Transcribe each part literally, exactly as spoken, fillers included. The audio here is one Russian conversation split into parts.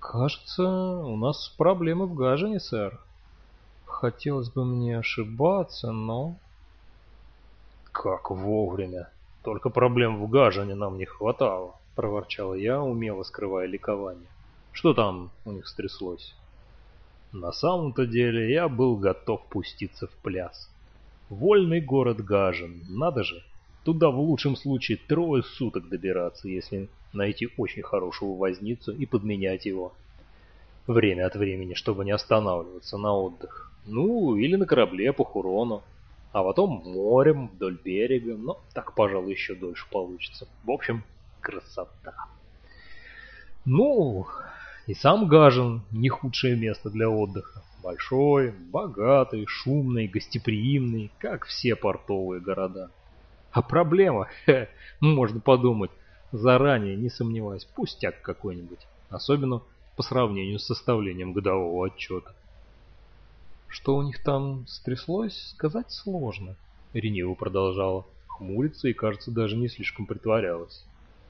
Кажется, у нас проблемы в Гажине, сэр. Хотелось бы мне ошибаться, но... Как вовремя. Только проблем в Гажине нам не хватало, проворчал я, умело скрывая ликование. Что там у них стряслось? На самом-то деле я был готов пуститься в пляс. Вольный город Гажин, надо же. Туда в лучшем случае трое суток добираться, если найти очень хорошего возницу и подменять его время от времени, чтобы не останавливаться на отдых. Ну, или на корабле по Хурону, а потом морем вдоль берега, но так, пожалуй, еще дольше получится. В общем, красота. Ну, и сам Гажин не худшее место для отдыха. Большой, богатый, шумный, гостеприимный, как все портовые города. А проблема, хе, можно подумать, заранее, не сомневаясь, пустяк какой-нибудь. Особенно по сравнению с составлением годового отчета. Что у них там стряслось, сказать сложно. Рениева продолжала хмуриться и, кажется, даже не слишком притворялась.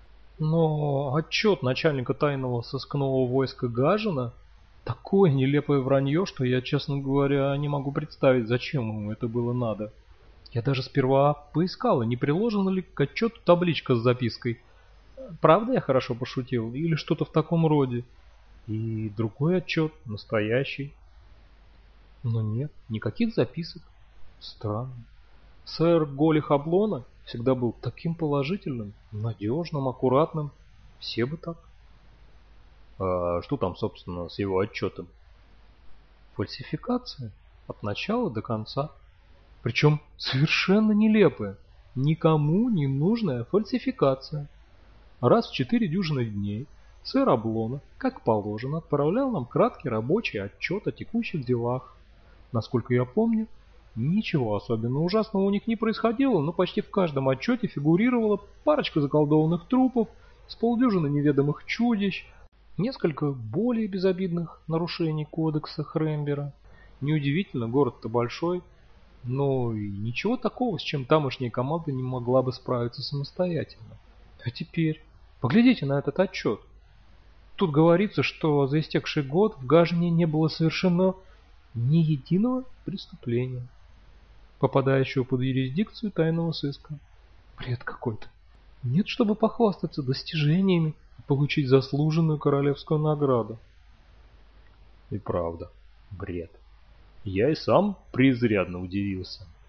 Но отчет начальника тайного сыскного войска Гажина — такое нелепое вранье, что я, честно говоря, не могу представить, зачем ему это было надо. Я даже сперва поискала, не приложена ли к отчету табличка с запиской «Правда я хорошо пошутил?» или что-то в таком роде. И другой отчет, настоящий. Но нет, никаких записок. Странно. Сэр Голи Хаблона всегда был таким положительным, надежным, аккуратным. Все бы так. А что там, собственно, с его отчетом? Фальсификация. От начала до конца. Причем совершенно нелепая. Никому не нужная фальсификация. Раз в четыре дюжины дней сэр Облона, как положено, отправлял нам краткий рабочий отчет о текущих делах. Насколько я помню, ничего особенно ужасного у них не происходило, но почти в каждом отчете фигурировала парочка заколдованных трупов, с полдюжины неведомых чудищ, несколько более безобидных нарушений кодекса Хрембера. Неудивительно, город-то большой, но и ничего такого, с чем тамошняя команда не могла бы справиться самостоятельно. А теперь поглядите на этот отчет. Тут говорится, что за истекший год в Гажине не было совершено ни единого преступления, попадающего под юрисдикцию тайного сыска. Бред какой-то. Нет, чтобы похвастаться достижениями и получить заслуженную королевскую награду. И правда, бред. Я и сам преизрядно удивился.